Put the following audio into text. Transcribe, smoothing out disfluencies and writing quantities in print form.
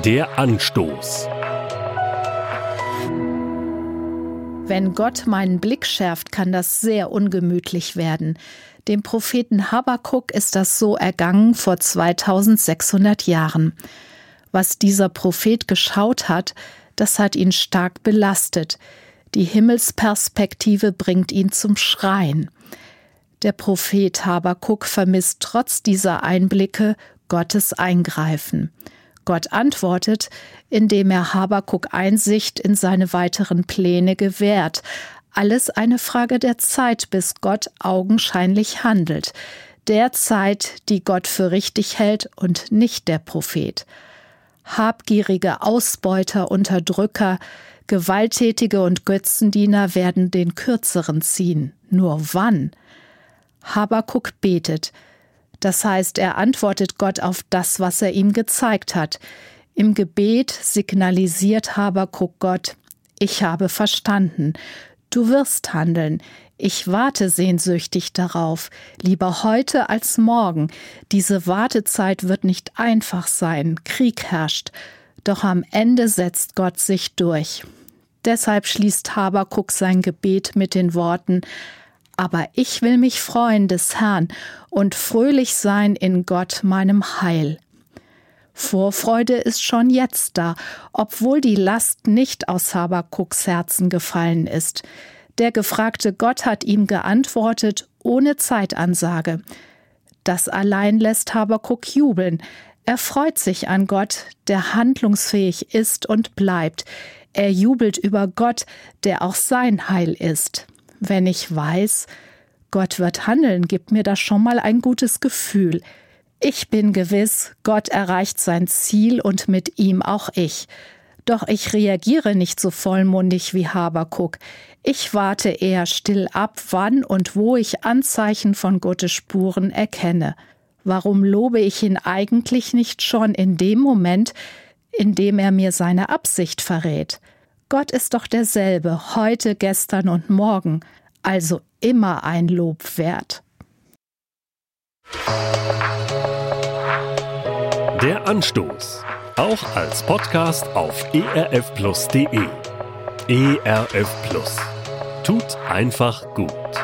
Der Anstoß. Wenn Gott meinen Blick schärft, kann das sehr ungemütlich werden. Dem Propheten Habakuk ist das so ergangen vor 2600 Jahren. Was dieser Prophet geschaut hat, das hat ihn stark belastet. Die Himmelsperspektive bringt ihn zum Schreien. Der Prophet Habakuk vermisst trotz dieser Einblicke Gottes Eingreifen. Gott antwortet, indem er Habakuk Einsicht in seine weiteren Pläne gewährt. Alles eine Frage der Zeit, bis Gott augenscheinlich handelt. Der Zeit, die Gott für richtig hält und nicht der Prophet. Habgierige Ausbeuter, Unterdrücker, Gewalttätige und Götzendiener werden den Kürzeren ziehen. Nur wann? Habakuk betet. Das heißt, er antwortet Gott auf das, was er ihm gezeigt hat. Im Gebet signalisiert Habakuk Gott: Ich habe verstanden. Du wirst handeln. Ich warte sehnsüchtig darauf. Lieber heute als morgen. Diese Wartezeit wird nicht einfach sein. Krieg herrscht. Doch am Ende setzt Gott sich durch. Deshalb schließt Habakuk sein Gebet mit den Worten: Aber ich will mich freuen des Herrn und fröhlich sein in Gott, meinem Heil. Vorfreude ist schon jetzt da, obwohl die Last nicht aus Habakuks Herzen gefallen ist. Der gefragte Gott hat ihm geantwortet, ohne Zeitansage. Das allein lässt Habakuk jubeln. Er freut sich an Gott, der handlungsfähig ist und bleibt. Er jubelt über Gott, der auch sein Heil ist. Wenn ich weiß, Gott wird handeln, gibt mir das schon mal ein gutes Gefühl. Ich bin gewiss, Gott erreicht sein Ziel und mit ihm auch ich. Doch ich reagiere nicht so vollmundig wie Habakuk. Ich warte eher still ab, wann und wo ich Anzeichen von Gottes Spuren erkenne. Warum lobe ich ihn eigentlich nicht schon in dem Moment, in dem er mir seine Absicht verrät? Gott ist doch derselbe, heute, gestern und morgen, also immer ein Lob wert. Der Anstoß, auch als Podcast auf erfplus.de. ERF Plus. Tut einfach gut.